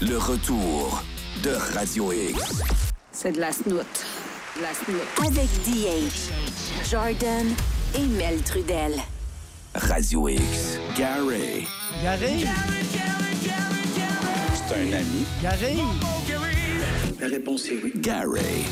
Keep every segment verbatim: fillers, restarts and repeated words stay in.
Le retour de Radio X. C'est de la snoute. De la snoute. Avec D H, Jordan et Mel Trudel. Radio X. Gary. Gary? C'est un ami. Gary? La réponse est oui. Gary.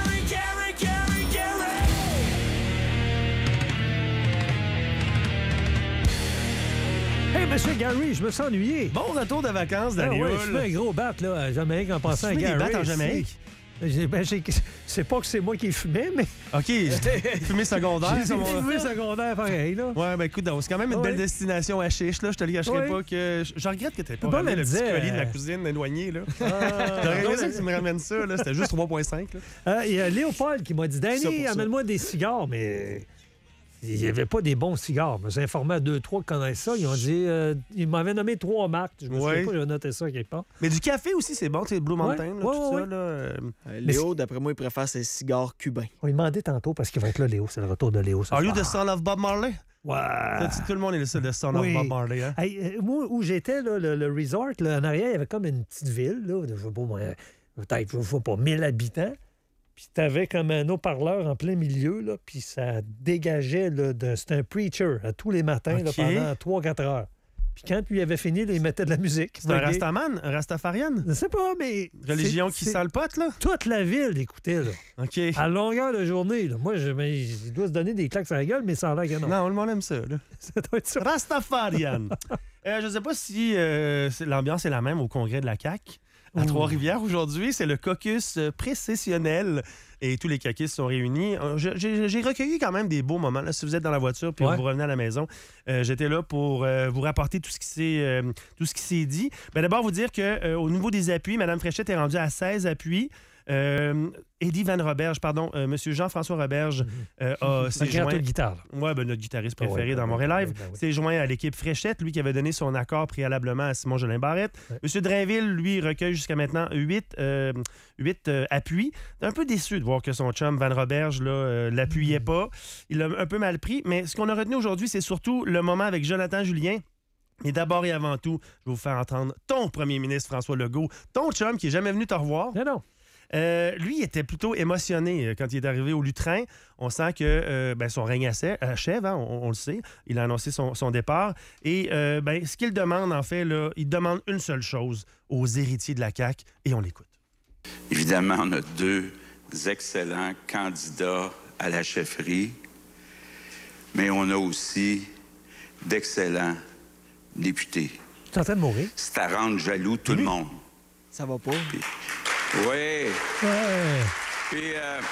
Hey, monsieur Gary, je me suis ennuyé. Bon retour de vacances, Ah Daniel. ouais, je fais un gros bat là, à Jamaïque en passant à Tu fais Gary. des battes en Jamaïque? C'est, ben, j'ai, c'est pas que c'est moi qui fumais, mais... OK, fumée secondaire. J'ai ça, mon- fumé secondaire pareil, là. Ouais, ben écoute, donc, c'est quand même une Ouais. belle destination à chiche, là. Je te le cacherai Ouais. pas que... Je je regrette que tu pas Bon, ramené elle le petit disait, colis de ma euh, cousine éloignée, là. Ah, J'aurais aimé non, ça mais- que tu me ramènes ça, là. C'était juste trois virgule cinq, là. Euh, Il y a Léopold qui m'a dit, Ça pour Danny, ça. amène-moi des cigares, mais il n'y avait pas des bons cigares. Je me suis informé à deux, trois qui connaissent ça. Ils ont dit, euh, ils m'avaient nommé trois marques. Je me Ouais. souviens pas, j'ai noté ça quelque part. Mais du café aussi, c'est bon, tu sais, Blue Mountain, là, Ouais, tout ouais, ça, là. euh, Euh, Léo, d'après moi, il préfère ses cigares cubains. On lui demandait tantôt parce qu'il va être là, Léo. C'est le retour de Léo. ce Are you soir. the son of Bob Marley? Ouais. T'as-tu- Tout le monde est le son le son Oui. of Bob Marley, hein? Hey, euh, moi, où j'étais, là, le, le resort, là, en arrière, il y avait comme une petite ville, là, de, je sais pas, moi, peut-être, je sais pas, mille habitants. Puis t'avais comme un haut-parleur en plein milieu, là, puis ça dégageait, là, de, c'était un preacher à tous les matins, là, OK. pendant trois quatre heures. Puis quand il avait fini, là, il mettait de la musique. C'est un Reggae. Rastaman? Un Rastafarian? Je sais pas, mais... Religion c'est- qui c'est- sent le pote, là? Toute la ville écoutait, là, OK. à longueur de journée. Là. Moi, je, mais, il doit se donner des claques sur la gueule, mais ça a l'air que non. Non, le monde aime ça, là. Ça doit être ça. Rastafarian. euh, je ne sais pas si euh, c'est- l'ambiance est la même au congrès de la C A Q. À Ouh. Trois-Rivières, aujourd'hui, c'est le caucus euh, précessionnel et tous les caquistes sont réunis. Euh, je- J'ai j'ai recueilli quand même des beaux moments. Là, si vous êtes dans la voiture puis Ouais. vous revenez à la maison, euh, j'étais là pour euh, vous rapporter tout ce qui s'est euh, tout ce qui s'est dit. Ben, d'abord, vous dire qu'au niveau des appuis, Mme Fréchette est rendue à seize appuis. Euh, Eddie Van Roberge, pardon, euh, M. Jean-François Roberge euh, a s'est Un grand joint... de guitare. là. Ouais, ben, notre guitariste Ah ouais, préféré ben dans oui, Montréal Live, ben oui. s'est joint à l'équipe Fréchette, lui qui avait donné son accord préalablement à Simon Jolin Barrette. Ouais. Monsieur Drainville, lui, recueille jusqu'à maintenant huit euh, huit, euh, appuis. Un peu déçu de voir que son chum Van Roberge là, euh, l'appuyait pas. Il l'a un peu mal pris, mais ce qu'on a retenu aujourd'hui, c'est surtout le moment avec Jonathan Julien. Et d'abord et avant tout, je vais vous faire entendre ton premier ministre François Legault, ton chum qui est jamais venu te revoir. Non, non. Euh, lui, il était plutôt émotionné euh, quand il est arrivé au Lutrin. On sent que euh, ben, son règne achè- achève, hein, on, on le sait. Il a annoncé son, son départ. Et euh, ben, ce qu'il demande, en fait, là, il demande une seule chose aux héritiers de la C A Q, et on l'écoute. Évidemment, on a deux excellents candidats à la chefferie, mais on a aussi d'excellents députés. Tu es en train de mourir. C'est à rendre jaloux tout le monde. Ça va pas? Oui. Ouais. Puis, euh,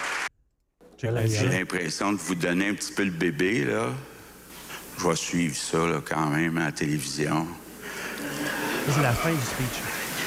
J'ai j'ai l'impression de vous donner un petit peu le bébé, là. Je vais suivre ça, là, quand même, à la télévision. C'est la fin du speech.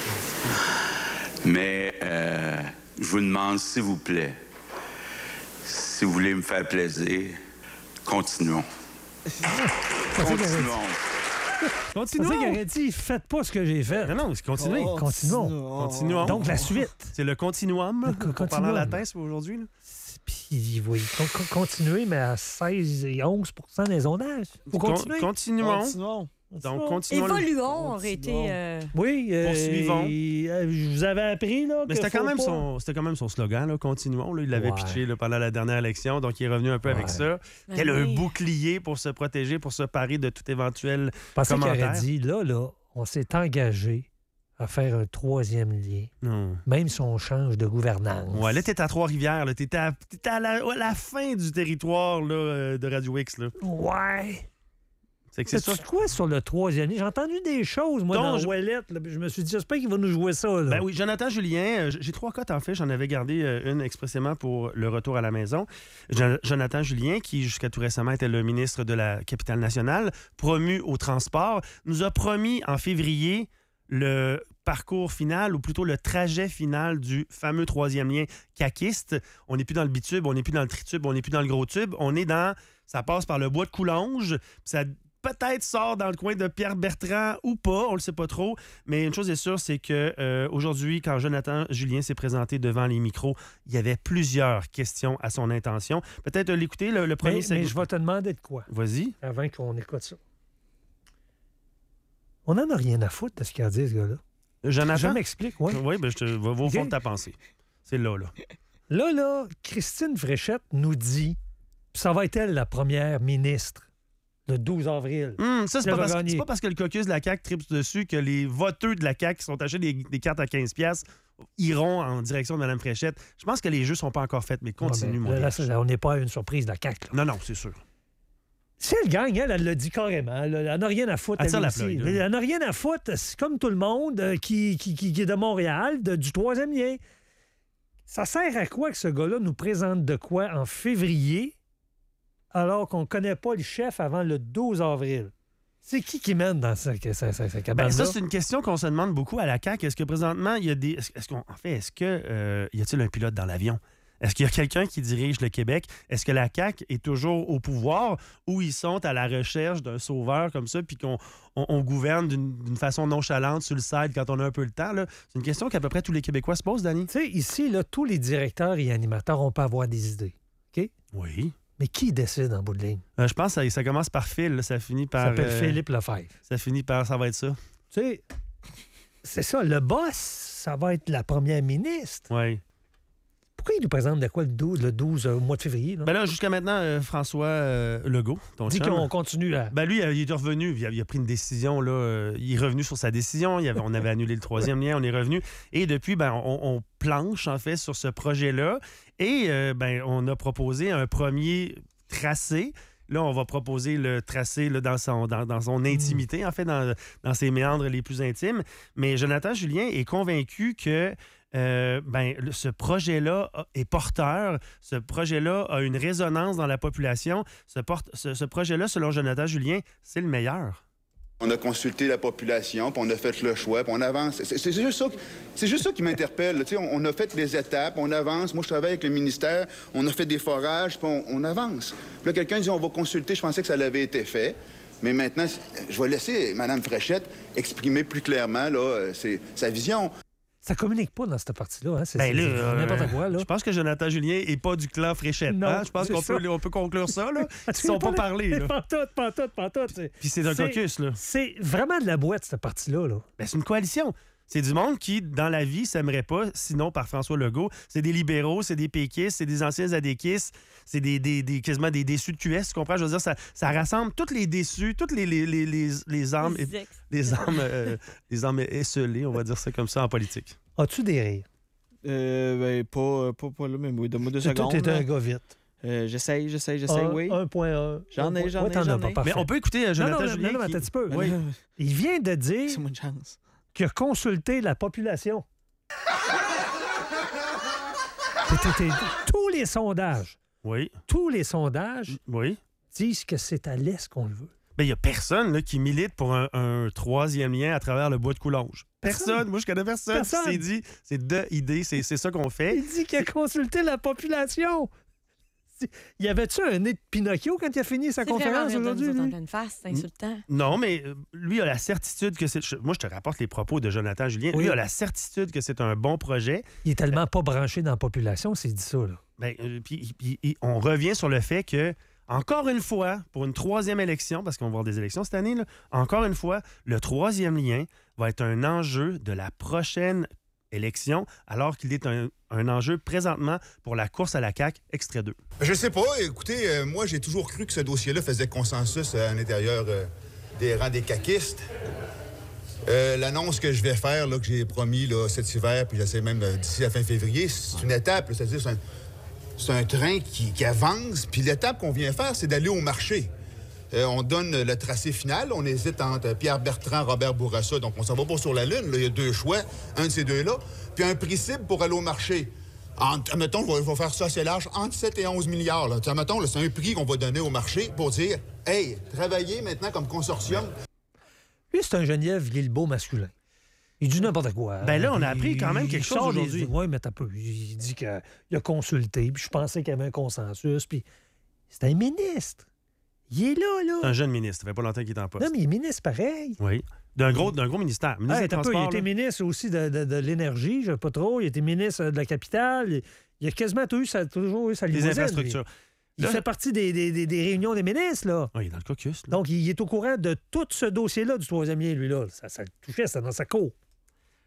Mais euh, je vous demande, s'il vous plaît, si vous voulez me faire plaisir, continuons. Continuons. C'est ça Continuons. qu'il aurait dit, faites pas ce que j'ai fait. Non, non, c'est continuer. Oh, Continuons. Continuons. Donc, la suite. C'est le continuum, là, Le pour parler en continuum. latin, c'est aujourd'hui. là. Puis, oui, con- con- continuer, mais à seize et onze des sondages. Faut Con- continuer. continuons. Continuons. Donc, continuons. le- Évoluons aurait été. euh, Oui, euh, Poursuivons. et, euh, je vous avais appris, là, Mais que c'était quand, faut même pas- son- c'était quand même son slogan, là, continuons. Là. Il l'avait Ouais. pitché là, pendant la dernière élection, donc il est revenu un peu avec Ouais. ça. Ben Quel un oui. bouclier pour se protéger, pour se parer de tout éventuel Je pensais qu'il commentaire. aurait dit, là, là, on s'est engagé à faire un troisième lien, Non. même si on change de gouvernance. Ouais, là, t'es à Trois-Rivières. là. T'étais à, t'étais à la, à la fin du territoire là, euh, de Radio X. Là. Ouais. C'est que c'est C'est ça. quoi sur le troisième lien? J'ai entendu des choses, moi, Donc, dans je- Ouellette. là, puis Je me suis dit, j'espère qu'il va nous jouer ça. Là. Ben oui, Jonathan Julien, euh, j'ai trois cotes en fait. J'en avais gardé euh, une expressément pour le retour à la maison. Jo- Jonathan Julien, qui jusqu'à tout récemment était le ministre de la Capitale nationale, promu au transport, nous a promis en février le parcours final, ou plutôt le trajet final du fameux troisième lien caquiste. On n'est plus dans le bitube, on n'est plus dans le tritube, on n'est plus dans le gros tube. On est dans... Ça passe par le bois de Coulonges, puis ça peut-être sort dans le coin de Pierre-Bertrand ou pas, on le sait pas trop. Mais une chose est sûre, c'est que euh, aujourd'hui, quand Jonathan Julien s'est présenté devant les micros, il y avait plusieurs questions à son intention. Peut-être euh, l'écouter, le, le premier mais, segment. mais je vais te demander de quoi, Vas-y. avant qu'on écoute ça. On n'en a rien à foutre de ce qu'il a dit, ce gars-là. Jonathan? Je m'explique, oui. Oui, ben, je te va au OK. fond de ta pensée. C'est là, là. Là, là, Christine Fréchette nous dit, puis ça va être elle la première ministre le douze avril. Hum, ça, c'est Elle pas, va parce, gagner. c'est pas parce que le caucus de la C A Q tripe dessus que les voteurs de la C A Q qui sont achetés des, des cartes à quinze piastres iront en direction de Mme Fréchette. Je pense que les jeux sont pas encore faits, mais continue, Ouais, mon ben, là, gars. là, on n'est pas à une surprise de la C A Q. Là. Non, non, c'est sûr. Si elle gagne, elle, elle l'a dit carrément. Elle elle n'a rien à foutre. Elle tire elle la aussi. plug, là. Elle n'a rien à foutre. C'est comme tout le monde euh, qui, qui, qui- qui est de Montréal, de- du troisième lien. Ça sert à quoi que ce gars-là nous présente de quoi en février alors qu'on ne connaît pas le chef avant le douze avril? C'est qui qui mène dans sa, sa, sa, sa Ben, cabane-là? ça, c'est une question qu'on se demande beaucoup à la C A Q. Est-ce que présentement, il y a des. Est-ce, est-ce qu'on, en fait, est-ce que euh, y a-t-il un pilote dans l'avion? Est-ce qu'il y a quelqu'un qui dirige le Québec? Est-ce que la C A Q est toujours au pouvoir ou ils sont à la recherche d'un sauveur comme ça puis qu'on on, on gouverne d'une, d'une façon nonchalante sur le side quand on a un peu le temps? Là? C'est une question qu'à peu près tous les Québécois se posent, Danny. Tu sais, ici, là, tous les directeurs et animateurs, on peut avoir des idées. OK? Oui. Mais qui décide en bout de ligne? Euh, je pense que ça, ça commence par Phil, là, ça finit Ça par. s'appelle euh, Philippe Lefebvre. Ça finit par. Ça va être ça. Tu sais, c'est ça, le boss, ça va être la première ministre. Oui. Pourquoi il nous présente de quoi le douze, le douze euh, au mois de février? Là? Ben là, jusqu'à maintenant, euh, François euh, Legault, ton Dit chum. qu'on continue à... Ben lui, il est revenu. Il a, il a pris une décision. Là, euh, il est revenu sur sa décision. Il avait, on avait annulé le troisième lien. On est revenu. Et depuis, ben, on, on planche, en fait, sur ce projet-là. Et euh, ben, on a proposé un premier tracé. Là, on va proposer le tracé là, dans, son, dans, dans son intimité, en fait, dans, dans ses méandres les plus intimes. Mais Jonathan Julien est convaincu que euh, ben, le- ce projet-là a- est porteur. Ce projet-là a une résonance dans la population. Ce, porte- ce, ce projet-là, selon Jonathan Julien, c'est le meilleur. On a consulté la population, puis on a fait le choix, puis on avance. C'est, c'est juste ça, que- c'est juste ça qui m'interpelle. là. Tu sais, On, on a fait les étapes, on avance. Moi, je travaille avec le ministère, on a fait des forages, puis on, on avance. Puis là, quelqu'un dit on va consulter. Je pensais que ça l'avait été fait. Mais maintenant, je vais laisser Mme Fréchette exprimer plus clairement là, euh, c'est, sa vision. Ça communique pas dans cette partie-là. Hein? C'est, Ben c'est- là, c'est euh, n'importe quoi. Là. Je pense que Jonathan Julien n'est pas du clan Fréchette. Non, hein? Je pense c'est qu'on ça. peut, on peut conclure ça. Là. Ah, Ils tu ne sont connais pas le- parlé. Là. Pantoute, pantoute, pantoute. C'est, Puis c'est un c'est- caucus. Là. c'est vraiment de la boîte, cette partie-là. Là. Ben, c'est une coalition. C'est du monde qui, dans la vie, s'aimerait pas, sinon par François Legault. C'est des libéraux, c'est des péquistes, c'est des anciens adéquistes, c'est des, des, des- quasiment des déçus de Q S, tu comprends? Je veux dire, ça, ça rassemble toutes les déçus, toutes les, les, les, les, les âmes, Les ex. les âmes, euh, les âmes esselées, on va dire ça comme ça en politique. As-tu des rires? Euh, ben, pas, pas, pas là, mais oui, donne-moi deux Toi, secondes. t'es là. un gars vite. Euh, j'essaie, j'essaie, j'essaie, Un- oui. un point un. J'en ai, Un j'en point- ai, Ouais, t'en j'en as pas, ai. parfait. Mais on peut écouter euh, Non, Jonathan non, non, Julien. non, mais qui- attends un petit peu. Oui. Il vient de dire C'est moi une chance. qu'il a consulté la population. T'es- t'es- t'es- Tous les sondages, Oui, tous les sondages oui. disent que c'est à l'est qu'on le veut. Ben, il n'y a personne là, qui milite pour un, un troisième lien à travers le bois de Coulonge. Personne. Personne. Moi, je connais personne. Personne. qui s'est dit, c'est de idée, c'est, c'est ça qu'on fait. Il dit qu'il a consulté la population. Y avait-tu un nez de Pinocchio quand il a fini sa C'est vraiment conférence vrai de nous aujourd'hui? autres en lui? pleine face, c'est insultant. Non, mais euh, lui a la certitude que c'est. je- Moi, je te rapporte les propos de Jonathan Julien. Oui. Lui a la certitude que c'est un bon projet. Il est tellement pas branché dans la population, c'est dit ça. Là. Ben, euh, puis, puis- puis on revient sur le fait que, encore une fois, pour une troisième élection, parce qu'on va avoir des élections cette année, là, encore une fois, le troisième lien va être un enjeu de la prochaine élection, alors qu'il est un, un enjeu présentement pour la course à la C A Q, extrait deux. Je sais pas. Écoutez, euh, moi, j'ai toujours cru que ce dossier-là faisait consensus euh, à l'intérieur euh, des rangs des caquistes. Euh, L'annonce que je vais faire, là, que j'ai promis là, cet hiver, puis j'essaie même euh, d'ici la fin février, c'est une étape. là, C'est-à-dire, c'est un, c'est un train qui, qui avance. Puis l'étape qu'on vient faire, c'est d'aller au marché. Euh, on donne le tracé final. On hésite entre Pierre Bertrand, Robert Bourassa. Donc, on s'en va pas sur la Lune. là. Il y a deux choix, un de ces deux-là. Puis un prix cible pour aller au marché. Entre, mettons, il va faire ça assez large, entre sept et onze milliards. Là. T'sais, mettons, là, c'est un prix qu'on va donner au marché pour dire, hey, travaillez maintenant comme consortium. Lui, c'est un Geneviève Guilbeault masculin. Il dit n'importe quoi. Ben là, on a appris quand même quelque chose aujourd'hui. Oui, mais t'as peu. Il dit qu'il a consulté, puis je pensais qu'il y avait un consensus, puis c'est un ministre. Il est là, là. C'est un jeune ministre. Ça fait pas longtemps qu'il est en poste. Non, mais il est ministre pareil. Oui. D'un gros, d'un gros ministère. Ministre Hey, des t'as peu, il Transports, était là. ministre aussi de, de- de l'énergie, je sais pas trop. Il était ministre de la capitale. Il, il a quasiment tout eu sa, toujours eu sa Des limousine. infrastructures. Il, il Là- fait partie des, des- des- des réunions des ministres, là. Ah, il est dans le caucus. là. Donc, il est au courant de tout ce dossier-là du troisième lien, lui-là. Ça, ça le touchait, c'était dans sa cour.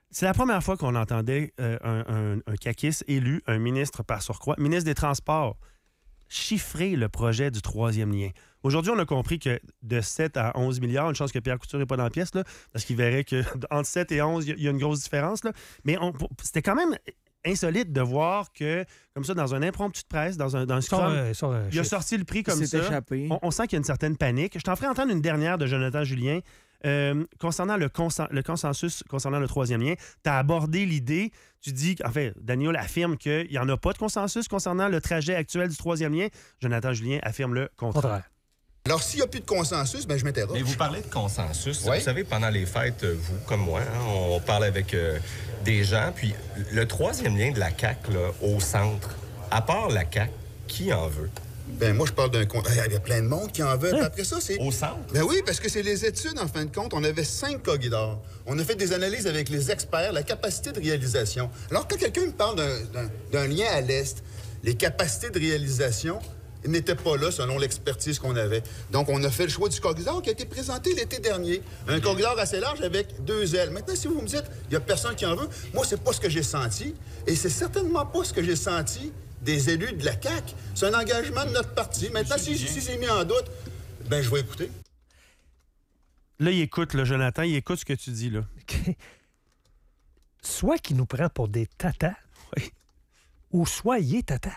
C'est la première fois qu'on entendait euh, un, un, un caquiste élu, un ministre par surcroît, ministre des Transports, chiffrer le projet du troisième lien. Aujourd'hui, on a compris que de sept à onze milliards, une chance que Pierre Couture n'est pas dans la pièce, là, parce qu'il verrait qu'entre sept et onze, il y a une grosse différence. Là. Mais on, c'était quand même insolite de voir que, comme ça, dans un impromptu de presse, dans un, dans un scrum, un, ça, un il a sorti le prix comme il ça. Échappé. On, on sent qu'il y a une certaine panique. Je t'en ferai entendre une dernière de Jonathan Julien. Euh, concernant le, consen- le consensus concernant le troisième lien, tu as abordé l'idée, tu dis, en fait, Daniel affirme qu'il n'y en a pas de consensus concernant le trajet actuel du troisième lien. Jonathan Julien affirme le contraire. Contraire. Alors, s'il n'y a plus de consensus, ben je m'interroge. Mais vous parlez de consensus. Oui. Vous savez, pendant les fêtes, vous, comme moi, hein, on parle avec euh, des gens. Puis le troisième lien de la C A Q, là, au centre, à part la C A Q, qui en veut? Ben moi, je parle d'un compte. Il y a plein de monde qui en veut. Puis après ça, c'est... Au centre? Ben oui, parce que c'est les études, en fin de compte. On avait cinq corridors. On a fait des analyses avec les experts, la capacité de réalisation. Alors, quand quelqu'un me parle d'un, d'un, d'un lien à l'Est, les capacités de réalisation n'étaient pas là selon l'expertise qu'on avait. Donc, on a fait le choix du corridor qui a été présenté l'été dernier. Un corridor assez large avec deux ailes. Maintenant, si vous me dites, il n'y a personne qui en veut, moi, c'est pas ce que j'ai senti. Et c'est certainement pas ce que j'ai senti des élus de la C A Q. C'est un engagement de notre parti. Maintenant, si, si c'est mis en doute, ben je vais écouter. Là, il écoute, là, Jonathan, il écoute ce que tu dis, là. Soit qu'il nous prend pour des tatas, oui. ou soit il est tata.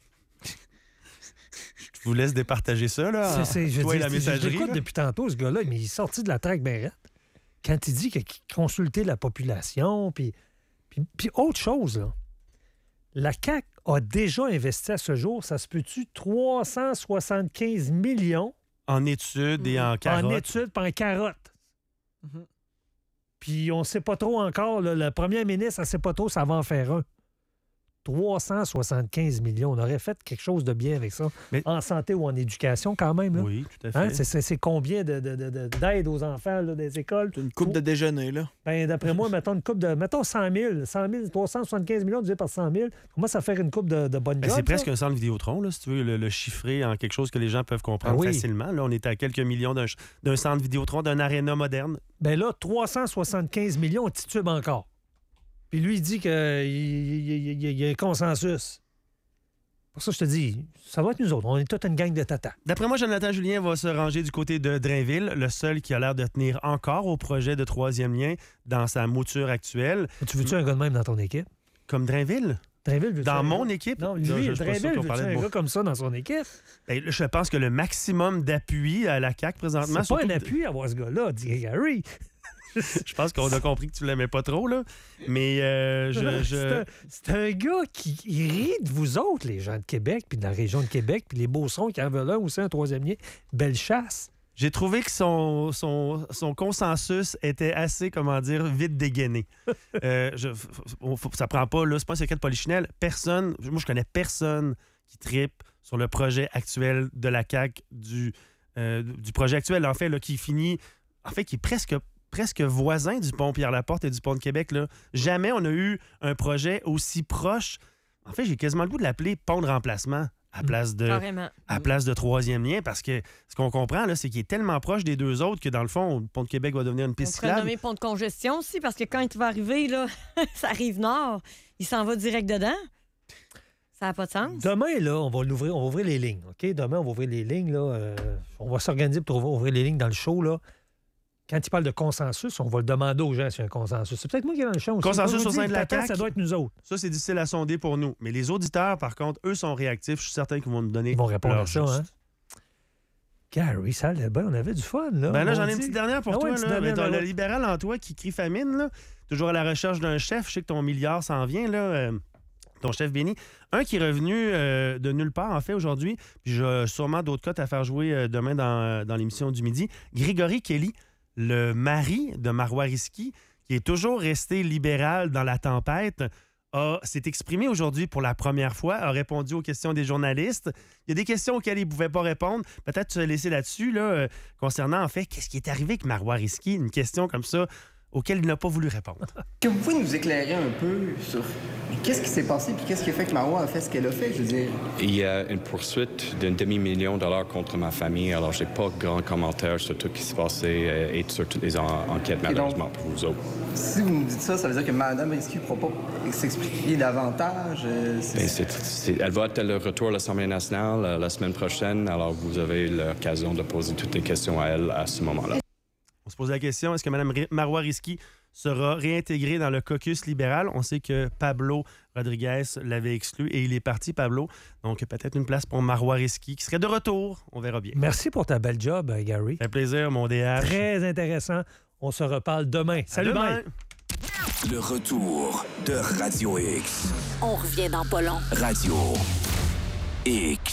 Je vous laisse départager ça, là. C'est, c'est, je toi dis, et la messagerie. Je l'écoute là. depuis tantôt, ce gars-là, mais il est sorti de la traque bien raide. Quand il dit qu'il a consulté la population, puis, puis, puis autre chose, là. La C A Q a déjà investi à ce jour, ça se peut-tu, trois cent soixante-quinze millions En études et en carottes. en études puis en carottes. Mhm. Puis on ne sait pas trop encore, là, le premier ministre, elle ne sait pas trop, ça va en faire un. trois cent soixante-quinze millions. On aurait fait quelque chose de bien avec ça. Mais... En santé ou en éducation, quand même. Là. Oui, tout à fait. Hein? C'est, c'est, c'est combien de, de, de, de, d'aide aux enfants là, des écoles? Une coupe de déjeuner, là. Ben, d'après moi, mettons une coupe de. Mettons cent mille. cent mille, trois cent soixante-quinze millions divisé par cent mille. Comment ça fait une coupe de, de bonne Ben, job? c'est presque ça? un centre Vidéotron, là, si tu veux le, le chiffrer en quelque chose que les gens peuvent comprendre Ah oui. facilement. Là, on est à quelques millions d'un, d'un centre Vidéotron, d'un aréna moderne. Ben là, trois cent soixante-quinze millions, on titube encore. Puis lui, il dit qu'il y, y, y, y a un consensus. Pour ça, je te dis, ça va être nous autres. On est toute une gang de tata. D'après moi, Jonathan Julien va se ranger du côté de Drainville, le seul qui a l'air de tenir encore au projet de troisième lien dans sa mouture actuelle. Tu veux-tu un gars de même dans ton équipe? Comme Drainville? Drainville, veux-tu Dans un mon gars? équipe? Non, Non, lui, je suis pas sûr Drainville, qu'on veux-tu parlait de un moi. gars comme ça dans son équipe? Ben, là, je pense que le maximum d'appui à la C A Q présentement... C'est pas un surtout- appui à avoir ce gars-là, dit Gary. Je pense qu'on a compris que tu l'aimais pas trop, là. Mais euh, je... C'est, je... un, c'est un gars qui il rit de vous autres, les gens de Québec, puis de la région de Québec, puis les Beaucerons qui en veulent un aussi, un troisième lien. Belle chasse. J'ai trouvé que son, son, son consensus était assez, comment dire, vite dégainé. euh, je, f- f- faut- ça prend pas, là, c'est pas un secret de polichinelle. Personne, moi, je connais personne qui trippe sur le projet actuel de la C A Q, du, euh, du projet actuel, en fait, là, qui finit, en fait, qui est presque presque voisin du pont Pierre-Laporte et du pont de Québec. Là. Jamais on a eu un projet aussi proche. En fait, j'ai quasiment le goût de l'appeler pont de remplacement à place de, Carrément. à place de troisième lien, parce que ce qu'on comprend, là, c'est qu'il est tellement proche des deux autres que, dans le fond, le pont de Québec va devenir une On piste pourrait cyclable. nommer pont de congestion aussi, parce que quand il va arriver, là, ça arrive nord, il s'en va direct dedans. Ça n'a pas de sens. Demain, là, on va l'ouvrir, on va ouvrir les lignes. OK? Demain, on va ouvrir les lignes. Là, euh, on va s'organiser pour ouvrir les lignes dans le show. Là. Quand il parle de consensus, on va le demander aux gens s'il y a un consensus. C'est peut-être moi qui ai dans le champ aussi. Consensus Quand on au sein dit de la tata, C A Q. ça doit être nous autres. Ça, c'est difficile à sonder pour nous. Mais les auditeurs, par contre, eux sont réactifs. Je suis certain qu'ils vont nous donner Ils vont répondre leur à ça, juste. hein? Gary, ça allait bien. On avait du fun, là. Ben là, on j'en ai une dit. petite dernière pour Ah ouais, toi. une petite Là. dernière, Mais t'as ben le ouais. libéral en toi qui crie famine, là. Toujours à la recherche d'un chef. Je sais que ton milliard s'en vient, là. euh, ton chef béni. Un qui est revenu euh, de nulle part, en fait, aujourd'hui. Puis j'ai sûrement d'autres cotes à faire jouer euh, demain dans, euh, dans l'émission du midi. Grégory Kelly, le mari de Marois Risky, qui est toujours resté libéral dans la tempête, a, s'est exprimé aujourd'hui pour la première fois, a répondu aux questions des journalistes. Il y a des questions auxquelles il ne pouvait pas répondre. Peut-être tu vas laisser là-dessus, là, euh, concernant, en fait, qu'est-ce qui est arrivé avec Marois Risky? Une question comme ça auquel il n'a pas voulu répondre. Que vous pouvez nous éclairer un peu sur Qu'est-ce qui s'est passé, puis qu'est-ce qui a fait que Marois a fait ce qu'elle a fait, je veux dire? Il y a une poursuite d'un demi-million de dollars contre ma famille, alors j'ai pas grand commentaire sur tout ce qui s'est passé euh, et sur toutes les en- enquêtes, malheureusement, pour vous autres. Si vous me dites ça, ça veut dire que Mme Risky ne pourra pas s'expliquer davantage. euh, c'est- Ben, c'est- c'est- elle va être le retour à l'Assemblée nationale euh, la semaine prochaine, alors vous avez l'occasion de poser toutes les questions à elle à ce moment-là. On se pose la question, est-ce que Mme Ri- Marois Risky sera réintégrée dans le caucus libéral? On sait que Pablo Rodriguez l'avait exclu et il est parti, Pablo. Donc, peut-être une place pour Marois Risky qui serait de retour. On verra bien. Merci pour ta belle job, euh, Gary. Ça fait plaisir, mon D H. Très intéressant. On se reparle demain. Salut, demain. bye. Le retour de Radio X. On revient dans pas long. Radio X.